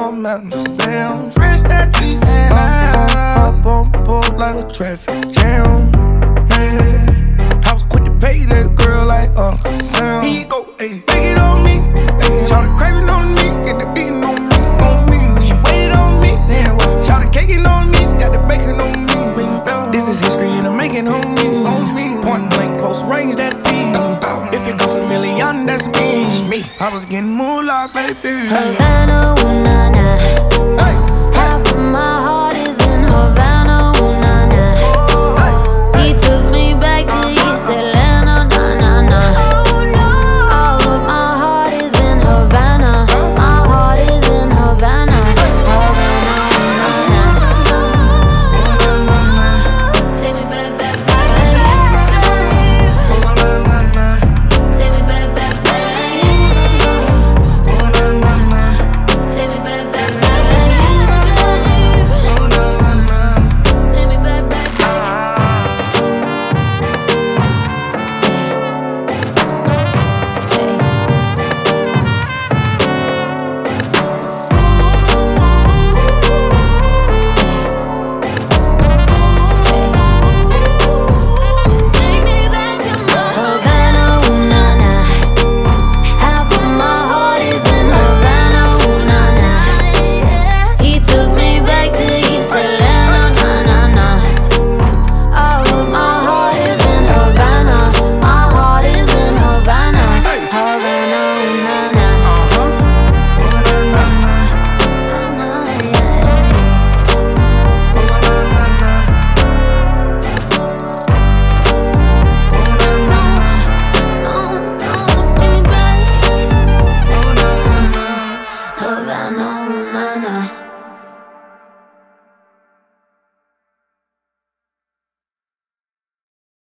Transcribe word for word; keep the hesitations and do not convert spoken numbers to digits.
I'm Amsterdam. Fresh that cheese and I up on board like a traffic jam. Yeah. I was quick to pay that girl like Uncle Sam. Here you go, ayy, take it on me. Ayy, shout the craving on me, get the beating on me, on me. She waited on me, yeah, well, shout the caking on me, got the bacon on me. This is history and I'm making on me, on me. Point blank, close range, that feed. If it goes a million, that's me. I was getting moolah, baby. Havana, when I